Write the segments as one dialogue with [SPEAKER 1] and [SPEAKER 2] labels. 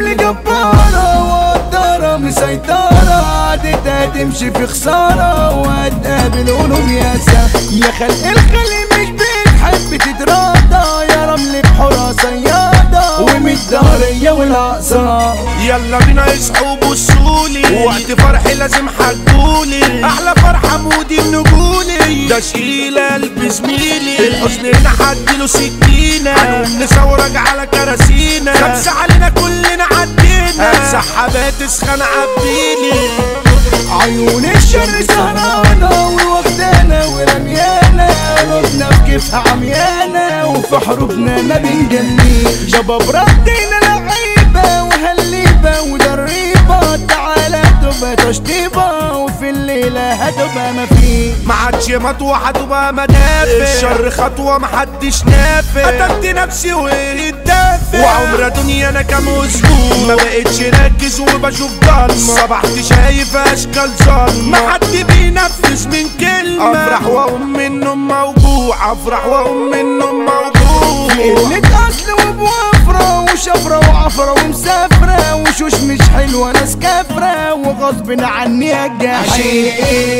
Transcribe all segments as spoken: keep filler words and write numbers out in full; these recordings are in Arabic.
[SPEAKER 1] الرمل جبارة وقدارة مسيطرة، عادتها تمشي في خسارة وهتقابل قلوب ياسا. يا خلق الخلق مش بتحب تتراضى، يا رمل بحورها صيادة ومتدارية والأقصى.
[SPEAKER 2] يلا بينا اصحوا بصولي، وقت فرحي لازم حجولي، احلى فرحة مودي النجولي، ده شيل قلب زميلي، الحزن هنا حدله سكينة، هنقوم نصورك على كراسينا، خمسة علينا كلنا عدينا، سحابات تسخن عبيلي.
[SPEAKER 1] عيون الشر سهرانة وواخدانا ورميانا، قلوبنا في كيفها عميانة وفي حروبنا ما بنجليش. شباب ردينا لعيبة وهالليبة ودريبة، تعالى تبقى تشطيبة وفي الليلة هتبقى مفيش.
[SPEAKER 2] معادش مطوة هتبقى مدافع، الشر خطوة محدش نافع، قتلت نفسي واتدافع، وعمر دنيا انا كام اسبوع ما بقتش راكز وبشوف ضلمة، صبحت شايف اشكال ظلمة، ما حد بينفذ من كلمة، افرح واقوم من النوم موجوع، افرح واقوم من النوم موجوع.
[SPEAKER 1] قلة اصل وبوفرة وشفرة وعفرة ومسافرة، وشوش مش حلوة ناس كافرة وغصب عني هجاشي.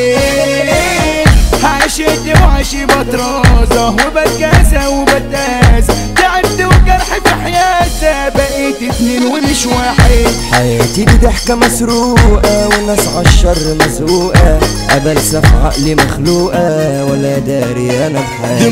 [SPEAKER 1] عشت وعشي بطرازة وبتكاسة وبتاسة، تعبت وجرحي في حياتة، بقيت اتنين ومش واحد.
[SPEAKER 3] حياتي دي ضحكة مسروقة والناس عالشر مزروقة، أبلسة في عقلي مخلوقة ولا داري أنا بحالي.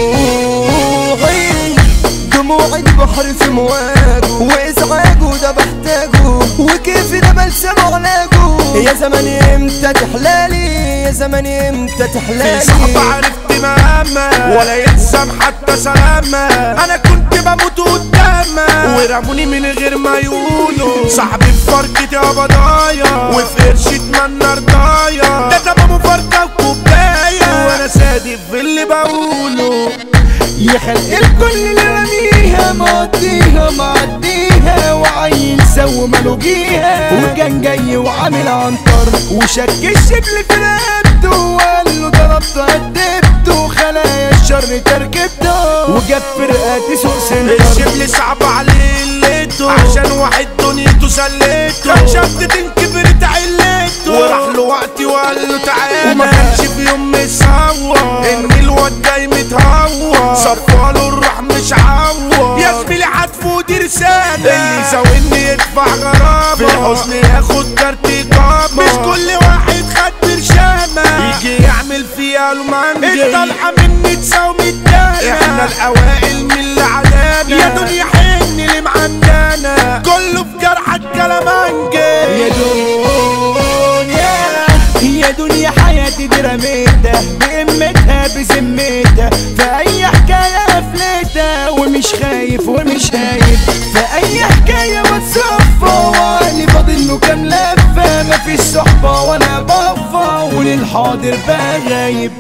[SPEAKER 3] دموعي دموعي دي بحر في مواجه، وإزعاجه ده بحتاجه، وكيفي ده بلسم علاجه. يا زماني امتى تحلالي، يا زماني امتى تحلالي.
[SPEAKER 2] صعب عرفت مهمة ولا يلزم حتى سلامة، انا كنت بموت قدامها ورموني من غير ما يقولوا، صاحبي في فرقة يا بضايا وفي قرش اتمنى رضايا، ده تمام فرقة وكوباية وانا صادق في اللي بقوله.
[SPEAKER 1] يا خلق الكل اللي رميها مقضيها معديها، وعيل سو ملوجيها وكان جاي وعامل عنتر، وشك الشبل في رقبته وقال له ضربته هدبته، خلايا الشر تركبته وجاب فرقة سوق سنتر.
[SPEAKER 2] الشبل صعب عليه قلته عشان واحد دنيته سلته، كان شدت كبرت علته وراح له وقتي وقال له تعالى، وما كانش في يوم مسوى ان الواد جاي متهوى، صفاله الروح مش عوى. يا زميلي عطفه دي رسالة، اللي يزاولني يدفع غرامة، في الحزن ياخد كارت إقامة، مش كل واحد خد برشامة يجي يعمل فيها له منجل، الطلعة مني تساوي التانية، احنا الأوائل من اللي عدانا، يا دنيا حن اللي معندانا، كله في جرحك كلامنجل.
[SPEAKER 1] يا دنيا يا دنيا حياتي دي رميتها بقمتها بذمتها، في اي حكاية قفلتها ومش خايف ومش خايف، في اي حكاية بتصفى وعقلي فاضل له كام لفة، مفيش صحبة وانا بفة وللحاضر بقى غايب.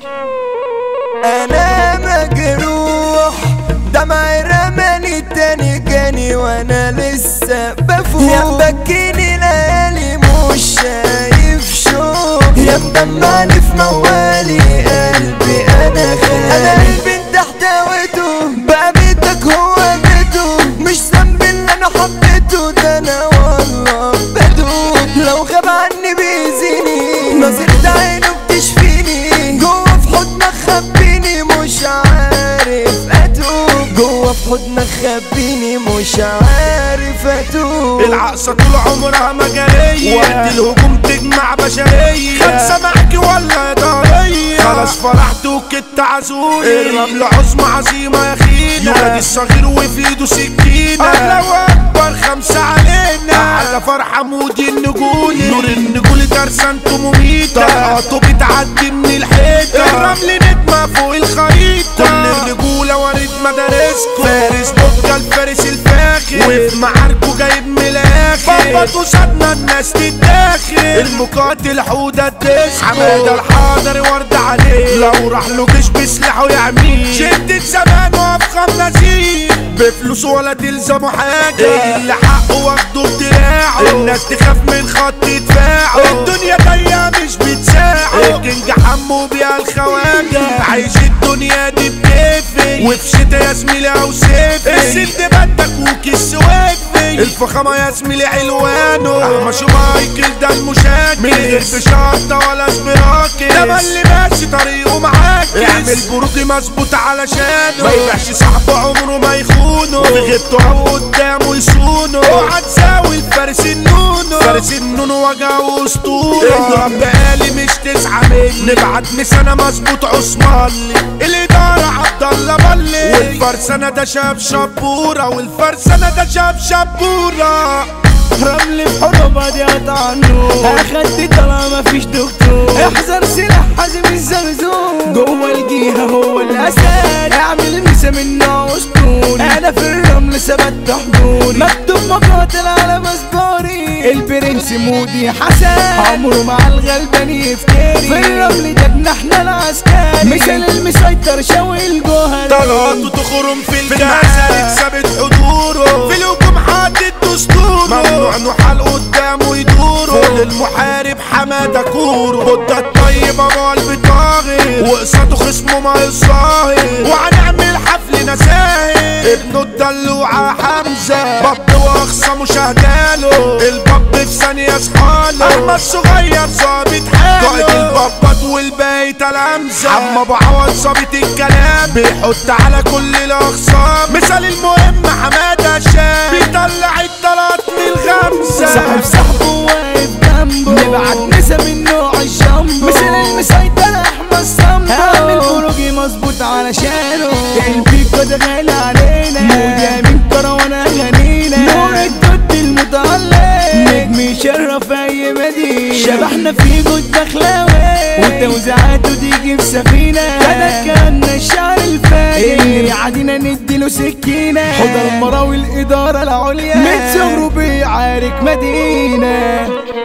[SPEAKER 3] أنا مجروح دمعي رماني تاني جاني وانا لسه بفوق، يا مبكيني ليالي مش شايف شوق، يا مدمعني في موالي قلبي انا خايف، انا قلبي انت احتويته بقى بيتك هو بيته، مش ذنبي اللي انا حبيته، ده انا والله بدوب، لو غاب عني بيزيني نظرة عينه بتشفيني، جوه في حضنك خبيني مش عارف اتوب، جوه في حضنك خبيني مش عارف اتوب.
[SPEAKER 2] العقصة طول عمرها مجارية، وقت الهجوم تجمع بشرية، خمسة معاكي ولا ضرية، خلاص فرحت وكنت عزولي، الرمل عظمى عظيمة يا خينا، يولد الصغير وفي ايده سكينة، الله اكبر خمسة علينا، على فرحة مودي النجولي، نور النجولي درسانته مميتة، طلقاته بتعدي من الحيطة، الرمل نجمة فوق الخريطة، كل الرجولة ورد مدارسكو، فارس بوكا الفارس الفاخر، وفي معاركو جايب من الاخر، بابا صدنا الناس تتاخر، المقاتل حودة تسكو، حمادة الحاضر ورد عليه، لو راح له جيش بسلاحه يعميه، شدة زمان وافخم نزيه، بفلوس ولا تلزمه حاجة، اللي حقه واخده بدراعه، الناس تخاف من خط دفاعه، الدنيا جاية مش بتساعه، الكينج حمو بيها الخواجة، عايش الدنيا دي بكيفي، وفي شتا يا زميلي او سيفي، السد بدك وكيس وفي، الفخامة يا زميلي علوانه احمد مايكل ده المشاكل من غير بشرطة ولا سبراكل ده اللي ماشي طريقه معاك اعمل برود مظبوط علشانه ما يبيعش صاحبه عمره ما يخونه وفي غيبته او قدامه يصونه اوعى تساوي الفارس النونو فارس النونو وجهه اسطوره اضرب بقالي مش تسعة مني نبعت مسانة مظبوط عثمانلي الادارة عبد الله بلي والفرسانة ده شاب شبورة والفرسانة ده شاب شبورة
[SPEAKER 1] رملي في حروبها دي قطع النور اخدت طالما مفيش دكتور احذر سلاح حازم الزغزور جوه الجيهة هو الاسد اعمل مسا منه اسطوري انا في الرمل ثبت حضوري مكتوب مقاتل على مسبوري البرنس مودي حسن عمره مع الغلبان يفتري في الرمل ده احنا العسكري مثل المسيطر شوي الجوهري
[SPEAKER 2] طلعته تخرم في الجسد ثابت حضوره في الهجوم حاطط دستوره ممنوع نحال قدامه يدوره فوق المحارب حمادة كوره بودة الطيب ابو قلب طاغي وقصاده خصمه ما يصاهي وهنعمل حفل نساهي ابنه الدلوعة حمزة باب واخصى مشاهداله الباب في ثانية صحاله احمد صغير ظابط حاله قائد البابات والباقي تلامذة عم ابو عوض ظابط الكلام بيحط على كل الاخصام مثال المهم حمادة الشام بيطلع الطلات من الغمزة
[SPEAKER 1] صاحب صاحبه واقف جنبه نبعت نسا من نوع الجامبو مثل المسيطر احمد صنبو هعمل خروجي مظبوط علشانه البيكو ده غالي علينا موديا من كروانة غنينا نور الدود المتعلق نجم يشرف اي مدينة شبحنا في جود دخلاوي وتوزيعاته تيجي في سفينة كده كان الشعر الفاجر اللي عادينا نديله سكينة حضر مراوي الإدارة العليا من صغره بيعارك مدينة.